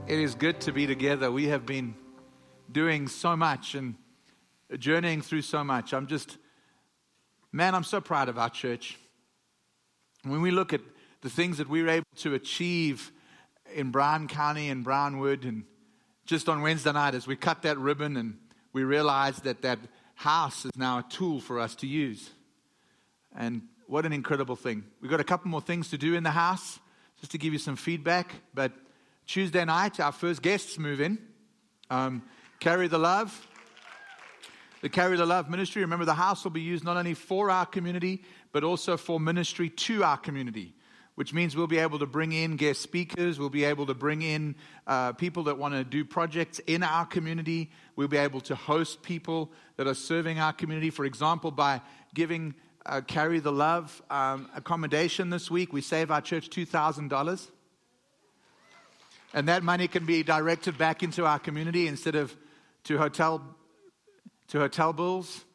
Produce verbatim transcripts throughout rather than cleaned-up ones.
It is good to be together. We have been doing so much and journeying through so much. I'm just, man, I'm so proud of our church. When we look at the things that we were able to achieve in Brown County and Brownwood, and just on Wednesday night as we cut that ribbon and we realized that that house is now a tool for us to use. And what an incredible thing. We've got a couple more things to do in the house, just to give you some feedback. But Tuesday night, our first guests move in. Um, Carry the Love. The Carry the Love ministry. Remember, the house will be used not only for our community, but also for ministry to our community, which means we'll be able to bring in guest speakers. We'll be able to bring in uh, people that want to do projects in our community. We'll be able to host people that are serving our community. For example, by giving uh, Carry the Love um, accommodation this week, we save our church two thousand dollars. And that money can be directed back into our community instead of to hotel to hotel bills.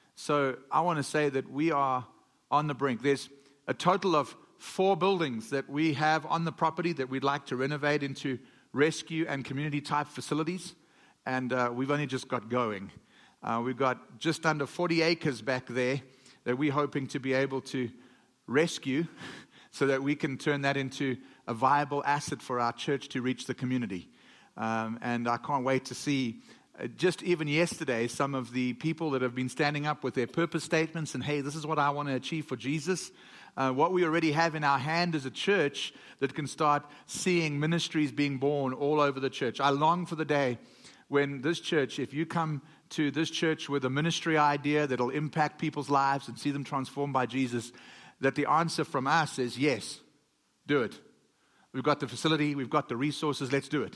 So I want to say that we are on the brink. There's a total of four buildings that we have on the property that we'd like to renovate into rescue and community type facilities. And uh, we've only just got going. Uh, we've got just under forty acres back there that we're hoping to be able to rescue so that we can turn that into a viable asset for our church to reach the community. Um, and I can't wait to see, uh, just even yesterday, some of the people that have been standing up with their purpose statements and, hey, this is what I want to achieve for Jesus. Uh, what we already have in our hand as a church that can start seeing ministries being born all over the church. I long for the day when this church, if you come to this church with a ministry idea that'll impact people's lives and see them transformed by Jesus, that the answer from us is yes, do it. We've got the facility, we've got the resources, let's do it.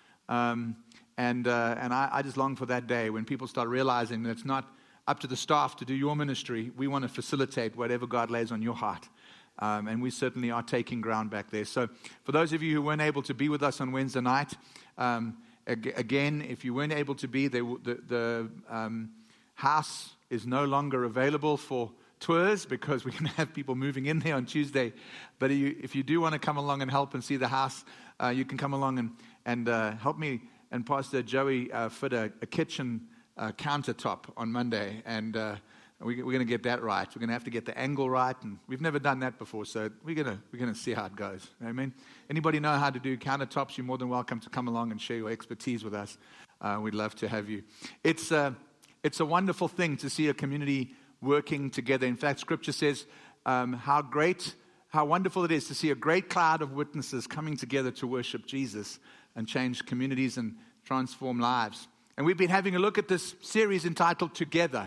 Um, and uh, and I, I just long for that day when people start realizing that it's not up to the staff to do your ministry. We want to facilitate whatever God lays on your heart. Um, and we certainly are taking ground back there. So for those of you who weren't able to be with us on Wednesday night, um, ag- again, if you weren't able to be, there, the, the um, house is no longer available for tours because we can have people moving in there on Tuesday. But if you, if you do want to come along and help and see the house, uh, you can come along and, and uh, help me and Pastor Joey uh, fit a, a kitchen uh, countertop on Monday. And uh, we, we're going to get that right. We're going to have to get the angle right. And we've never done that before, so we're going to we're going to see how it goes. Amen. Anybody know how to do countertops? You're more than welcome to come along and share your expertise with us. Uh, we'd love to have you. It's, uh, it's a wonderful thing to see a community working together. In fact, Scripture says um, how great, how wonderful it is to see a great cloud of witnesses coming together to worship Jesus and change communities and transform lives. And we've been having a look at this series entitled Together.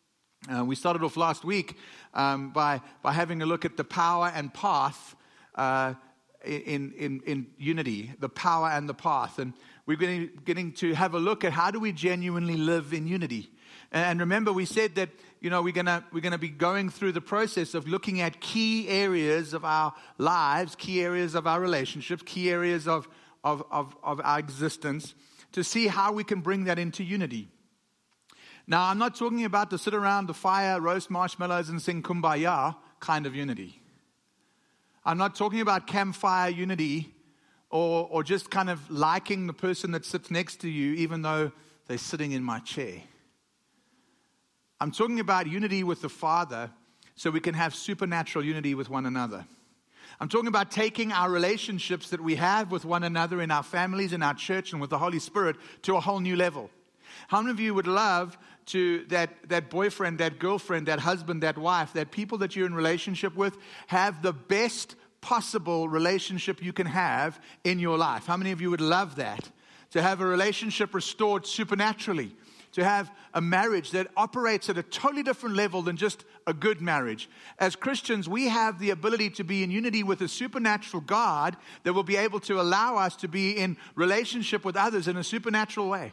Uh, we started off last week um, by by having a look at the power and path uh, in, in in unity, the power and the path. And we're getting, getting to have a look at how do we genuinely live in unity. And remember, we said that, you know, we're gonna we're gonna be going through the process of looking at key areas of our lives, key areas of our relationships, key areas of of of, of our existence, to see how we can bring that into unity. Now, I'm not talking about the sit around the fire, roast marshmallows, and sing kumbaya kind of unity. I'm not talking about campfire unity, or or just kind of liking the person that sits next to you, even though they're sitting in my chair. I'm talking about unity with the Father so we can have supernatural unity with one another. I'm talking about taking our relationships that we have with one another in our families, in our church, and with the Holy Spirit to a whole new level. How many of you would love to, that, that boyfriend, that girlfriend, that husband, that wife, that people that you're in relationship with have the best possible relationship you can have in your life? How many of you would love that? To have a relationship restored supernaturally. To have a marriage that operates at a totally different level than just a good marriage. As Christians, we have the ability to be in unity with a supernatural God that will be able to allow us to be in relationship with others in a supernatural way.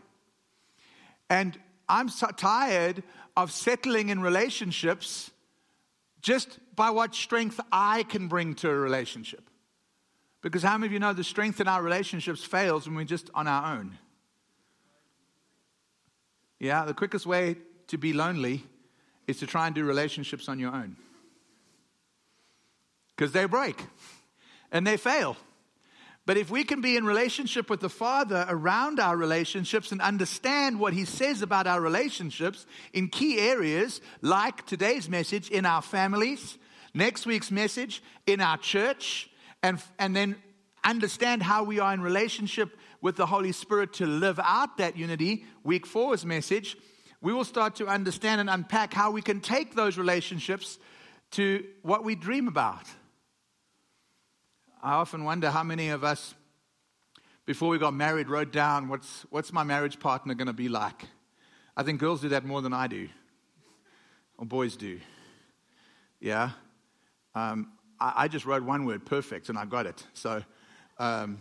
And I'm so tired of settling in relationships just by what strength I can bring to a relationship. Because how many of you know the strength in our relationships fails when we're just on our own? Yeah, the quickest way to be lonely is to try and do relationships on your own. Because they break and they fail. But if we can be in relationship with the Father around our relationships and understand what He says about our relationships in key areas, like today's message in our families, next week's message in our church, and, and then understand how we are in relationship with the Holy Spirit to live out that unity, week four's message, we will start to understand and unpack how we can take those relationships to what we dream about. I often wonder how many of us, before we got married, wrote down, what's, what's my marriage partner going to be like? I think girls do that more than I do, or boys do. Yeah? Um, I, I just wrote one word, perfect, and I got it. So, um,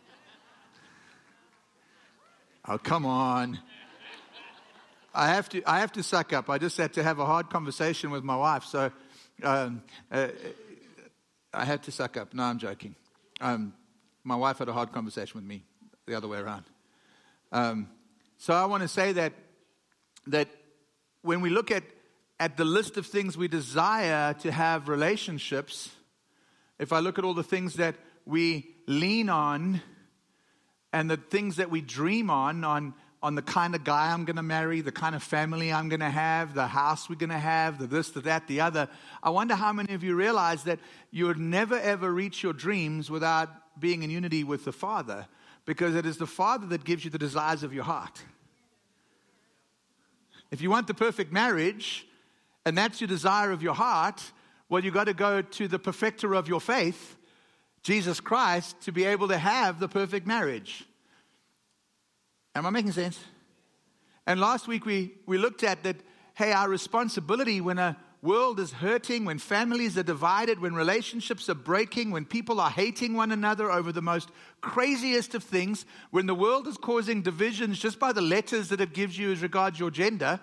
oh, come on. I have to I have to suck up. I just had to have a hard conversation with my wife, so um, uh, I had to suck up. No, I'm joking. Um, my wife had a hard conversation with me, the other way around. Um, so I want to say that that when we look at, at the list of things we desire to have relationships, if I look at all the things that we lean on and the things that we dream on, on on the kind of guy I'm going to marry, the kind of family I'm going to have, the house we're going to have, the this, the that, the other. I wonder how many of you realize that you would never, ever reach your dreams without being in unity with the Father, because it is the Father that gives you the desires of your heart. If you want the perfect marriage, and that's your desire of your heart, well, you've got to go to the perfecter of your faith, Jesus Christ, to be able to have the perfect marriage. Am I making sense? And last week we, we looked at that, hey, our responsibility when a world is hurting, when families are divided, when relationships are breaking, when people are hating one another over the most craziest of things, when the world is causing divisions just by the letters that it gives you as regards your gender.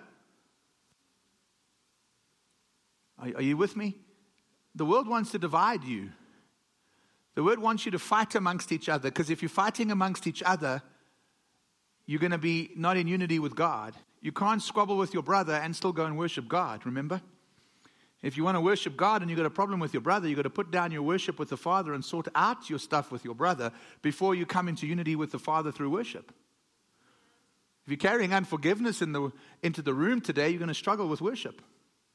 Are, are you with me? The world wants to divide you. The world wants you to fight amongst each other, because if you're fighting amongst each other, you're going to be not in unity with God. You can't squabble with your brother and still go and worship God, remember? If you want to worship God and you've got a problem with your brother, you've got to put down your worship with the Father and sort out your stuff with your brother before you come into unity with the Father through worship. If you're carrying unforgiveness in the, into the room today, you're going to struggle with worship.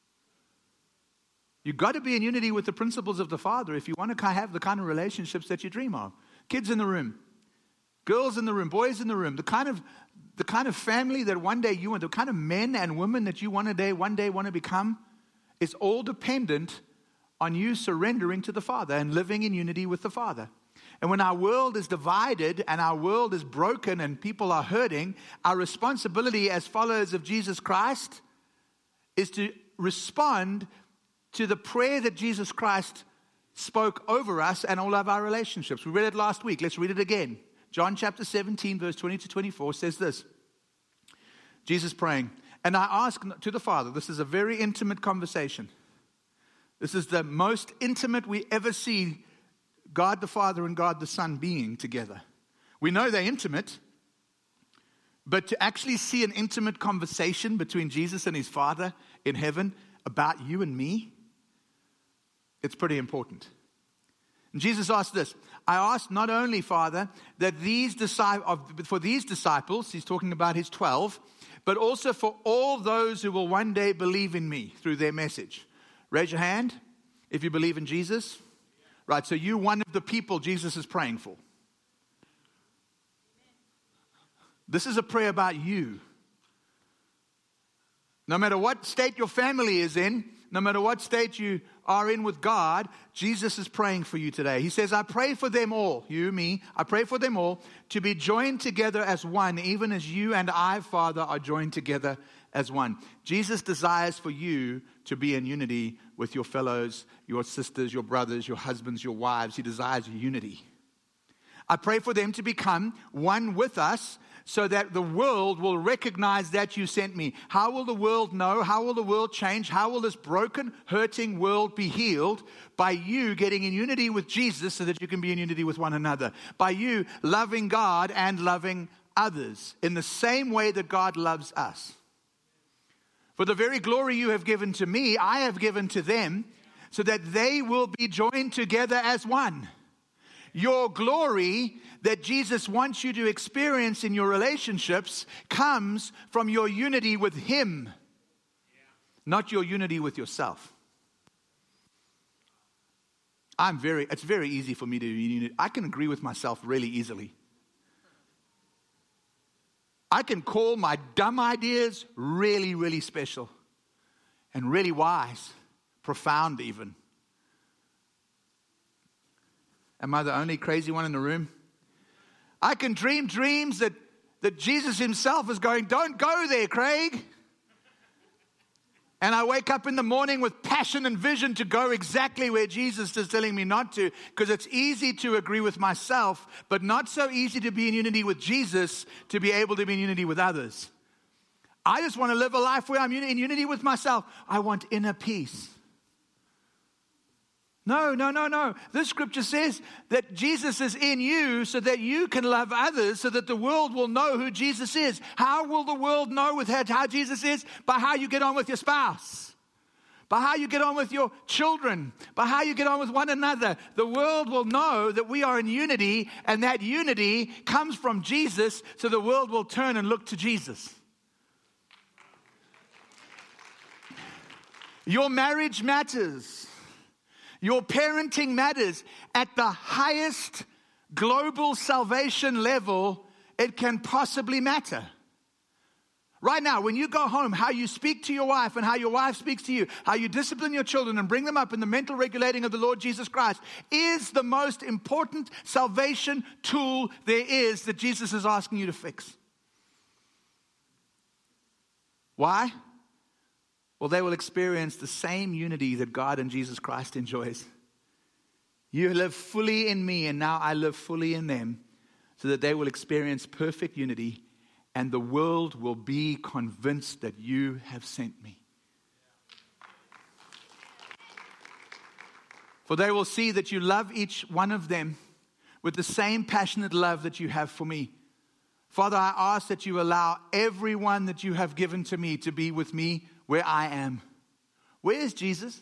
You've got to be in unity with the principles of the Father if you want to have the kind of relationships that you dream of. Kids in the room. Girls in the room, boys in the room, the kind of the kind of family that one day you want, the kind of men and women that you one day, one day want to become, is all dependent on you surrendering to the Father and living in unity with the Father. And when our world is divided and our world is broken and people are hurting, our responsibility as followers of Jesus Christ is to respond to the prayer that Jesus Christ spoke over us and all of our relationships. We read it last week. Let's read it again. John chapter seventeen, verse twenty to twenty-four says this. Jesus praying, and I ask to the Father, this is a very intimate conversation. This is the most intimate we ever see God the Father and God the Son being together. We know they're intimate, but to actually see an intimate conversation between Jesus and his Father in heaven about you and me, it's pretty important. And Jesus asked this, I ask not only, Father, that these disciples, for these disciples, he's talking about his twelve, but also for all those who will one day believe in me through their message. Raise your hand if you believe in Jesus. Right, so you're one of the people Jesus is praying for. This is a prayer about you. No matter what state your family is in, no matter what state you are in with God, Jesus is praying for you today. He says, I pray for them all, you, me, I pray for them all to be joined together as one, even as you and I, Father, are joined together as one. Jesus desires for you to be in unity with your fellows, your sisters, your brothers, your husbands, your wives. He desires unity. I pray for them to become one with us so that the world will recognize that you sent me. How will the world know? How will the world change? How will this broken, hurting world be healed? By you getting in unity with Jesus so that you can be in unity with one another. By you loving God and loving others in the same way that God loves us. For the very glory you have given to me, I have given to them, so that they will be joined together as one. your glory that Jesus wants you to experience in your relationships comes from your unity with Him, not your unity with yourself. I'm very, it's very easy for me to be unity. I can agree with myself really easily. I can call my dumb ideas really, really special and really wise, profound even. Am I the only crazy one in the room? I can dream dreams that, that Jesus Himself is going, don't go there, Craig. And I wake up in the morning with passion and vision to go exactly where Jesus is telling me not to, because it's easy to agree with myself, but not so easy to be in unity with Jesus to be able to be in unity with others. I just want to live a life where I'm in unity with myself. I want inner peace. No, no, no, no. This scripture says that Jesus is in you so that you can love others, so that the world will know who Jesus is. How will the world know with how Jesus is? By how you get on with your spouse. By how you get on with your children. By how you get on with one another. The world will know that we are in unity, and that unity comes from Jesus, so the world will turn and look to Jesus. Your marriage matters. Your parenting matters. At the highest global salvation level it can possibly matter. Right now, when you go home, how you speak to your wife and how your wife speaks to you, how you discipline your children and bring them up in the mental regulating of the Lord Jesus Christ is the most important salvation tool there is that Jesus is asking you to fix. Why? Well, they will experience the same unity that God and Jesus Christ enjoys. You live fully in me, and now I live fully in them, so that they will experience perfect unity, and the world will be convinced that you have sent me. For they will see that you love each one of them with the same passionate love that you have for me. Father, I ask that you allow everyone that you have given to me to be with me where I am. Where is Jesus?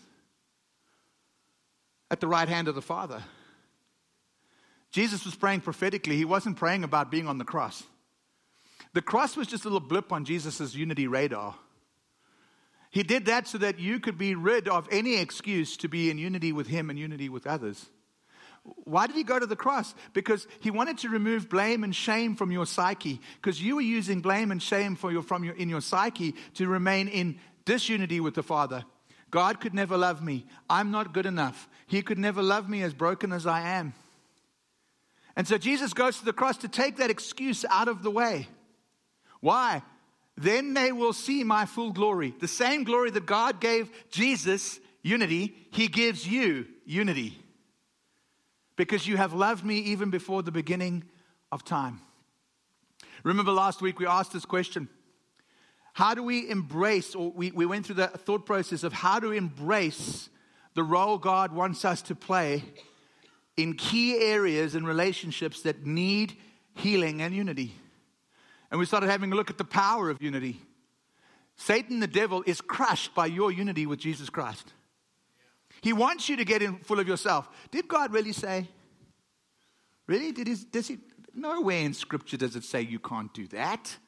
At the right hand of the Father. Jesus was praying prophetically. He wasn't praying about being on the cross. The cross was just a little blip on Jesus' unity radar. He did that so that you could be rid of any excuse to be in unity with Him and unity with others. Why did He go to the cross? Because He wanted to remove blame and shame from your psyche. Because you were using blame and shame for your, from your, in your psyche to remain in disunity with the Father. God could never love me. I'm not good enough. He could never love me as broken as I am. And so Jesus goes to the cross to take that excuse out of the way. Why? Then they will see my full glory. The same glory that God gave Jesus, unity, He gives you unity. Because you have loved me even before the beginning of time. Remember last week we asked this question. How do we embrace, or we, we went through the thought process of how to embrace the role God wants us to play in key areas and relationships that need healing and unity. And we started having a look at the power of unity. Satan, the devil, is crushed by your unity with Jesus Christ. He wants you to get in full of yourself. Did God really say? Really? Did he, does he? Nowhere in Scripture does it say you can't do that.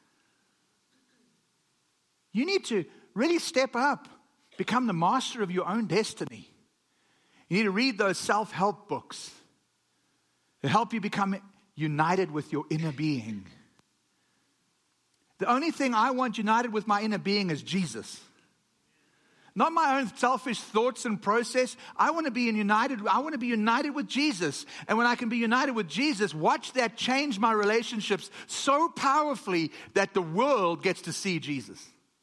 You need to really step up, become the master of your own destiny. You need to read those self-help books that help you become united with your inner being. The only thing I want united with my inner being is Jesus. Not my own selfish thoughts and process. I want to be united. I want to be united with Jesus. And when I can be united with Jesus, watch that change my relationships so powerfully that the world gets to see Jesus.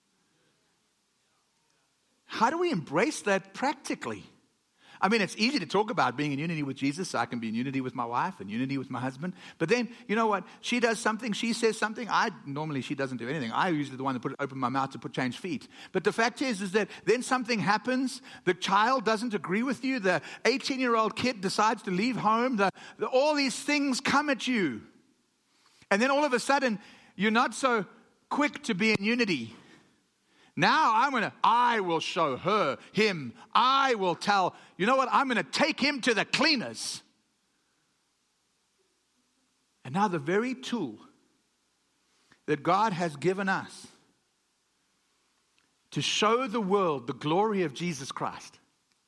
How do we embrace that practically? I mean, it's easy to talk about being in unity with Jesus, so I can be in unity with my wife and unity with my husband. But then, you know what? She does something, she says something. I normally, she doesn't do anything. I usually the one that put open my mouth to put change feet. But the fact is, is that then something happens. The child doesn't agree with you. The eighteen-year-old kid decides to leave home. The, the, all these things come at you. And then all of a sudden, you're not so quick to be in unity. Now I'm going to, I will show her, him, I will tell, you know what, I'm going to take him to the cleaners. And now the very tool that God has given us to show the world the glory of Jesus Christ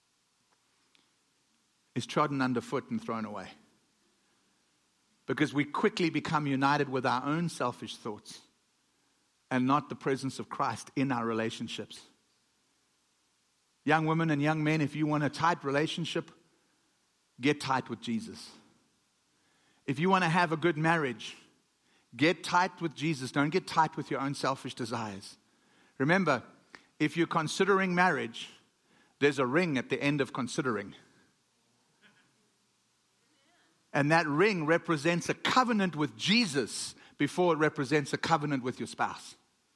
is trodden underfoot and thrown away. Because we quickly become united with our own selfish thoughts and not the presence of Christ in our relationships. Young women and young men, if you want a tight relationship, get tight with Jesus. If you want to have a good marriage, get tight with Jesus. Don't get tight with your own selfish desires. Remember, if you're considering marriage, there's a ring at the end of considering. And that ring represents a covenant with Jesus before it represents a covenant with your spouse.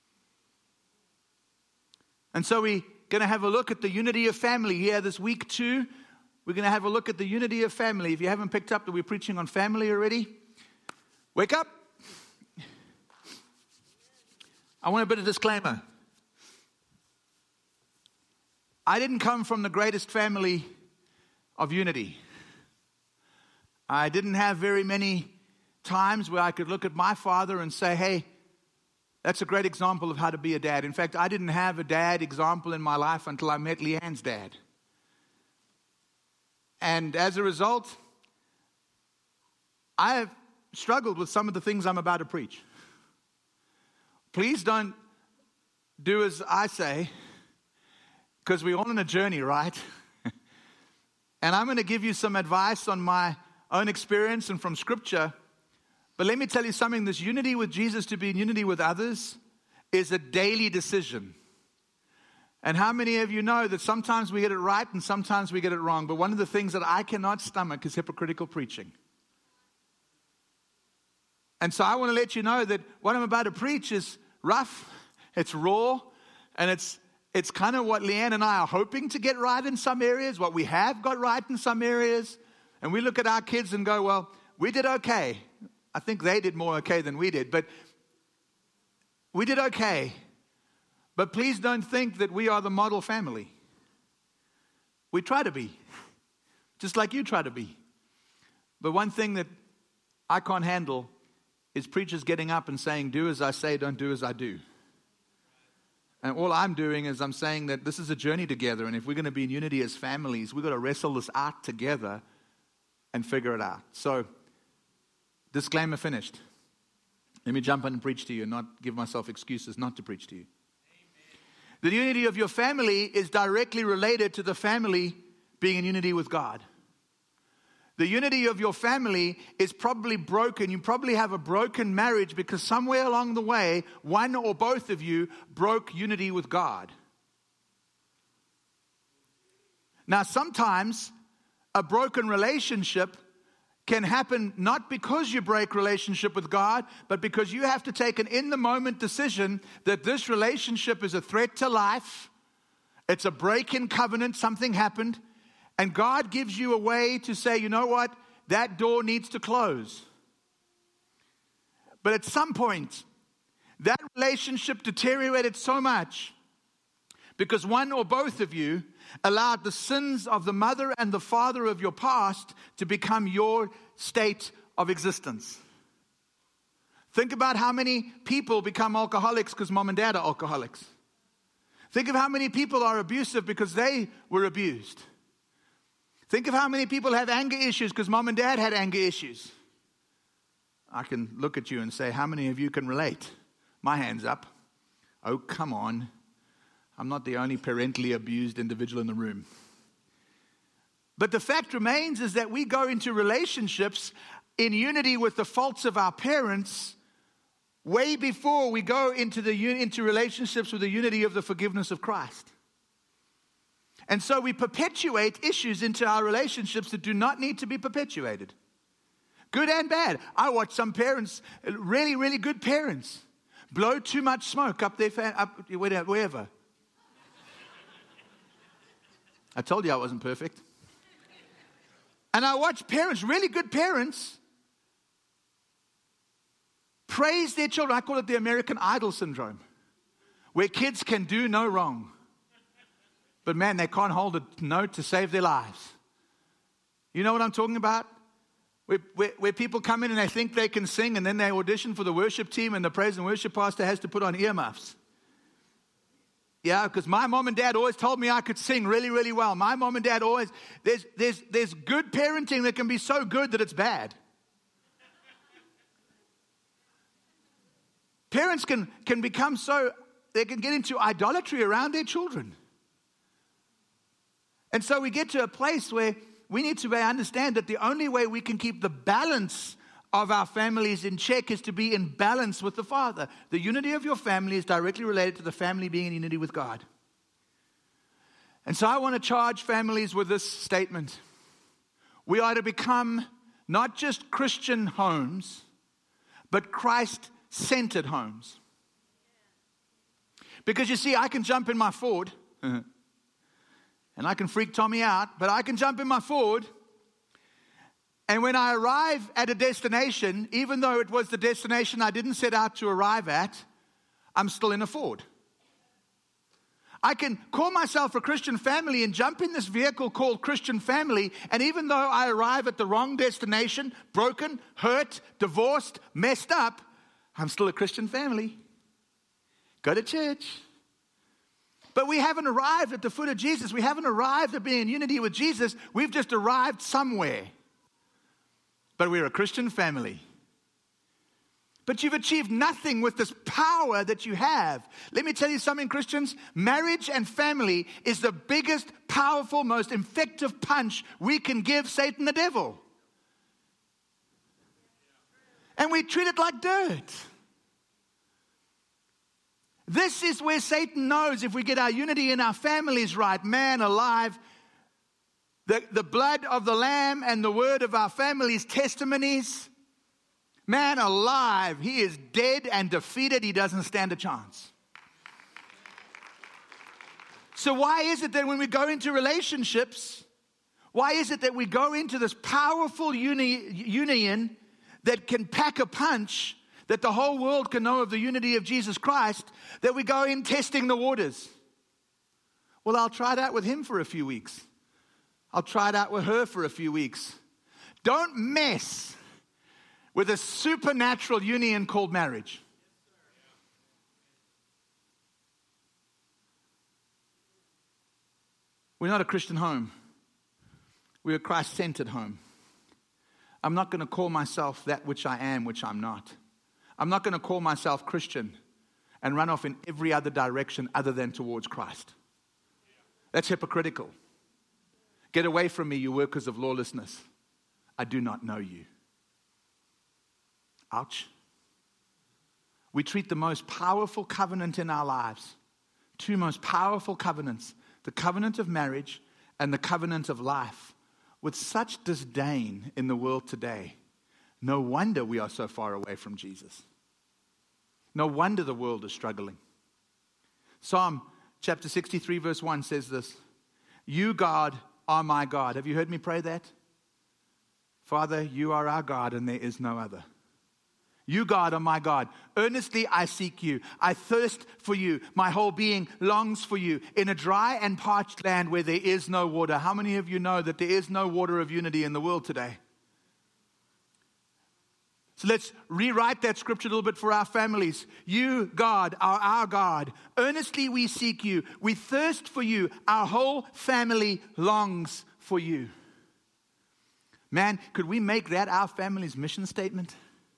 And so we're going to have a look at the unity of family here this week too. We're going to have a look at the unity of family. If you haven't picked up that we're preaching on family already, wake up. I want a bit of disclaimer. I didn't come from the greatest family of unity. I didn't have very many times where I could look at my father and say, hey, that's a great example of how to be a dad. In fact, I didn't have a dad example in my life until I met Leanne's dad. And as a result, I have struggled with some of the things I'm about to preach. Please don't do as I say, because we're all on a journey, right? And I'm going to give you some advice on my own experience and from Scripture. But let me tell you something, this unity with Jesus to be in unity with others is a daily decision. And how many of you know that sometimes we get it right and sometimes we get it wrong? But one of the things that I cannot stomach is hypocritical preaching. And so I want to let you know that what I'm about to preach is rough, it's raw, and it's it's kind of what Leanne and I are hoping to get right in some areas, what we have got right in some areas. And we look at our kids and go, well, we did okay. I think they did more okay than we did, but we did okay. But please don't think that we are the model family. We try to be, just like you try to be. But one thing that I can't handle is preachers getting up and saying, do as I say, don't do as I do. And all I'm doing is I'm saying that this is a journey together, and if we're going to be in unity as families, we've got to wrestle this out together and figure it out. So, disclaimer finished. Let me jump in and preach to you and not give myself excuses not to preach to you. Amen. The unity of your family is directly related to the family being in unity with God. The unity of your family is probably broken. You probably have a broken marriage because somewhere along the way, one or both of you broke unity with God. Now, sometimes a broken relationship can happen not because you break relationship with God, but because you have to take an in-the-moment decision that this relationship is a threat to life. It's a break in covenant, something happened. And God gives you a way to say, you know what, that door needs to close. But at some point, that relationship deteriorated so much because one or both of you allowed the sins of the mother and the father of your past to become your state of existence. Think about how many people become alcoholics because mom and dad are alcoholics. Think of how many people are abusive because they were abused. Think of how many people have anger issues because mom and dad had anger issues. I can look at you and say, how many of you can relate? My hand's up. Oh, come on. I'm not the only parentally abused individual in the room. But the fact remains is that we go into relationships in unity with the faults of our parents way before we go into the into relationships with the unity of the forgiveness of Christ. And so we perpetuate issues into our relationships that do not need to be perpetuated. Good and bad. I watch some parents, really, really good parents, blow too much smoke up their fa- up wherever. I told you I wasn't perfect. And I watch parents, really good parents, praise their children. I call it the American Idol syndrome, where kids can do no wrong. But man, they can't hold a note to save their lives. You know what I'm talking about? Where, where, where people come in and they think they can sing, and then they audition for the worship team, and the praise and worship pastor has to put on earmuffs. Yeah, because my mom and dad always told me I could sing really, really well. My mom and dad always, there's, there's, there's good parenting that can be so good that it's bad. Parents can, can become so, they can get into idolatry around their children. And so we get to a place where we need to understand that the only way we can keep the balance of our families in check is to be in balance with the Father. The unity of your family is directly related to the family being in unity with God. And so I want to charge families with this statement. We are to become not just Christian homes, but Christ-centered homes. Because you see, I can jump in my Ford, and I can freak Tommy out, but I can jump in my Ford, and when I arrive at a destination, even though it was the destination I didn't set out to arrive at, I'm still in a Ford. I can call myself a Christian family and jump in this vehicle called Christian family, and even though I arrive at the wrong destination, broken, hurt, divorced, messed up, I'm still a Christian family. Go to church. But we haven't arrived at the foot of Jesus. We haven't arrived at being in unity with Jesus. We've just arrived somewhere. But we're a Christian family. But you've achieved nothing with this power that you have. Let me tell you something, Christians. Marriage and family is the biggest, powerful, most effective punch we can give Satan the devil. And we treat it like dirt. This is where Satan knows if we get our unity in our families right, man alive, the, the blood of the Lamb and the word of our families' testimonies, man alive, he is dead and defeated. He doesn't stand a chance. So why is it that when we go into relationships, why is it that we go into this powerful uni, union that can pack a punch, that the whole world can know of the unity of Jesus Christ, that we go in testing the waters? Well, I'll try it out with him for a few weeks. I'll try it out with her for a few weeks. Don't mess with a supernatural union called marriage. We're not a Christian home. We're a Christ-centered home. I'm not going to call myself that which I am, which I'm not. I'm not going to call myself Christian and run off in every other direction other than towards Christ. That's hypocritical. Get away from me, you workers of lawlessness. I do not know you. Ouch. We treat the most powerful covenant in our lives, two most powerful covenants, the covenant of marriage and the covenant of life, with such disdain in the world today. No wonder we are so far away from Jesus. No wonder the world is struggling. Psalm chapter sixty-three verse one says this: You, God, are my God. Have you heard me pray that? Father, you are our God and there is no other. You, God, are my God. Earnestly I seek you. I thirst for you. My whole being longs for you in a dry and parched land where there is no water. How many of you know that there is no water of unity in the world today? So let's rewrite that scripture a little bit for our families. You, God, are our God. Earnestly we seek you. We thirst for you. Our whole family longs for you. Man, could we make that our family's mission statement?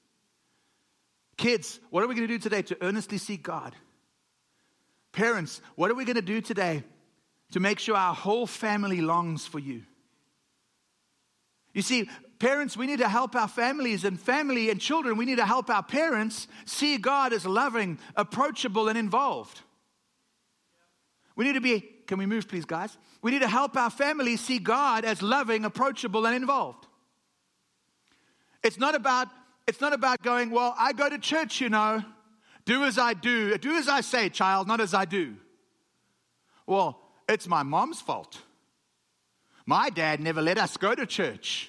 Kids, what are we going to do today to earnestly seek God? Parents, what are we going to do today to make sure our whole family longs for you? You see, parents, we need to help our families, and family and children, we need to help our parents see God as loving, approachable, and involved. We need to be, can we move please, guys? We need to help our families see God as loving, approachable, and involved. It's not about, it's not about going, well, I go to church, you know. Do as I do. Do as I say, child, not as I do. Well, it's my mom's fault. My dad never let us go to church.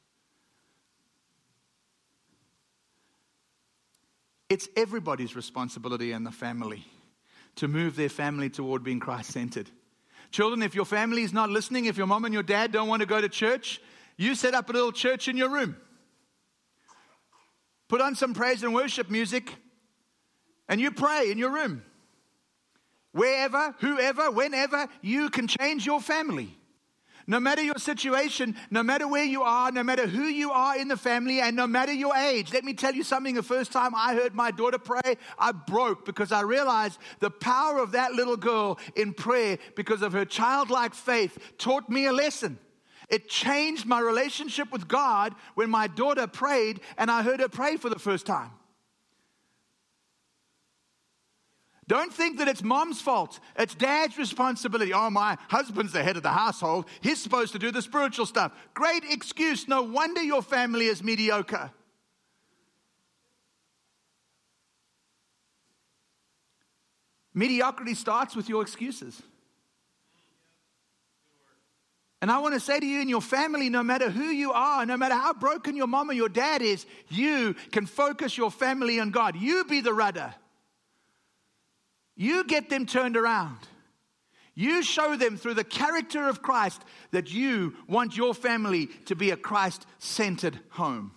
It's everybody's responsibility in the family to move their family toward being Christ-centered. Children, if your family is not listening, if your mom and your dad don't want to go to church, you set up a little church in your room. Put on some praise and worship music, and you pray in your room. Wherever, whoever, whenever, you can change your family. No matter your situation, no matter where you are, no matter who you are in the family, and no matter your age. Let me tell you something. The first time I heard my daughter pray, I broke because I realized the power of that little girl in prayer, because of her childlike faith, taught me a lesson. It changed my relationship with God when my daughter prayed and I heard her pray for the first time. Don't think that it's mom's fault. It's dad's responsibility. Oh, my husband's the head of the household. He's supposed to do the spiritual stuff. Great excuse. No wonder your family is mediocre. Mediocrity starts with your excuses. And I want to say to you, in your family, no matter who you are, no matter how broken your mom or your dad is, you can focus your family on God. You be the rudder. You get them turned around. You show them through the character of Christ that you want your family to be a Christ-centered home.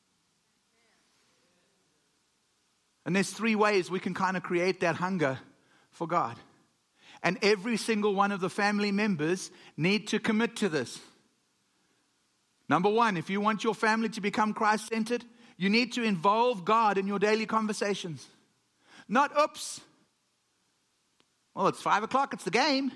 And there's three ways we can kind of create that hunger for God. And every single one of the family members need to commit to this. Number one, if you want your family to become Christ-centered, you need to involve God in your daily conversations. Not, oops, well, it's five o'clock, it's the game.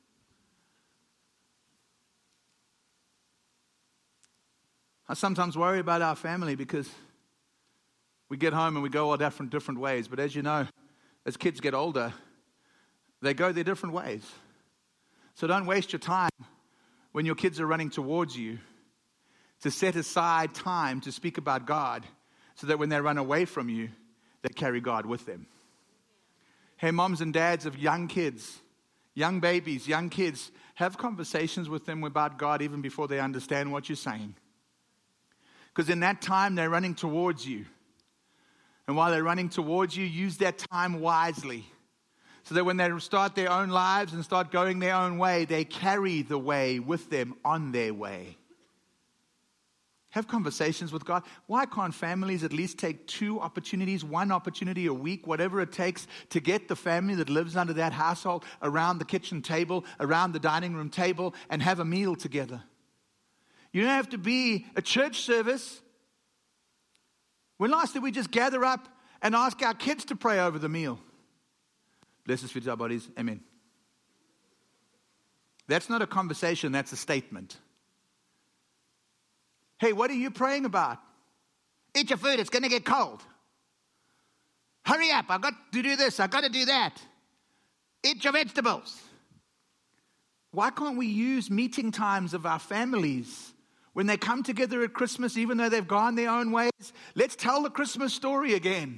I sometimes worry about our family because we get home and we go all different, different ways. But as you know, as kids get older, they go their different ways. So don't waste your time when your kids are running towards you to set aside time to speak about God so that when they run away from you, they carry God with them. Hey, moms and dads of young kids, young babies, young kids, have conversations with them about God even before they understand what you're saying. Because in that time, they're running towards you. And while they're running towards you, use that time wisely. So that when they start their own lives and start going their own way, they carry the way with them on their way. Have conversations with God. Why can't families at least take two opportunities, one opportunity a week, whatever it takes, to get the family that lives under that household around the kitchen table, around the dining room table, and have a meal together? You don't have to be a church service. When last did we just gather up and ask our kids to pray over the meal? Bless us, feed our bodies. Amen. That's not a conversation, that's a statement. Hey, what are you praying about? Eat your food, it's going to get cold. Hurry up, I've got to do this, I've got to do that. Eat your vegetables. Why can't we use meeting times of our families when they come together at Christmas, even though they've gone their own ways? Let's tell the Christmas story again.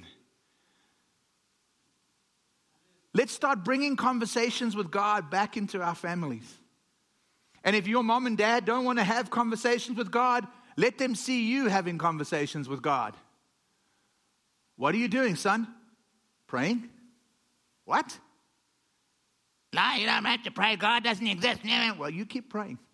Let's start bringing conversations with God back into our families. And if your mom and dad don't want to have conversations with God, let them see you having conversations with God. What are you doing, son? Praying? What? No, you don't have to pray. God doesn't exist. Well, you keep praying.